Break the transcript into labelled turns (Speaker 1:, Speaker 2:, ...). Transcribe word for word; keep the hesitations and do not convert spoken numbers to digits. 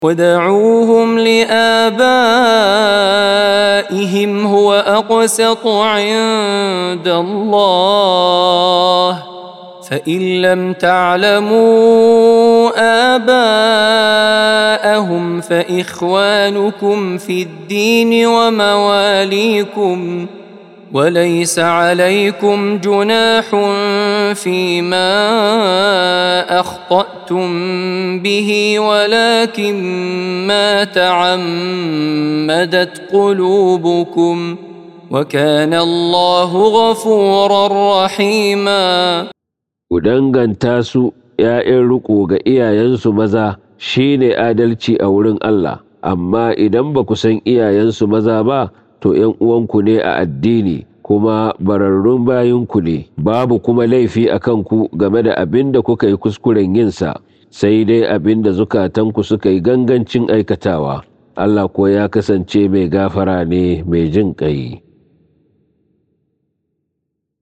Speaker 1: ودعوهم لآبائهم هو أقسط عند الله فإن لم تعلموا آباءهم فإخوانكم في الدين ومواليكم وليس عليكم جناح فيما أخطأتم به ولكن ما تعمدت قلوبكم وكان الله غفورا رحيما.
Speaker 2: Ku danganta su ‘ya'yan riƙo ga iyayensu maza shi ne adalci a wurin Allah, amma idan ba ku san iyayensu maza ba, to ‘yan uwanku ne a addini kuma bararrun bayinku ne, babu kuma laifi a kanku game da abin da kuka yi kuskuren yinsa, sai dai abin da zukatanku suka yi gangancin aikatawa. Allah ko ya kasance mai gafara ne mai jin ƙai.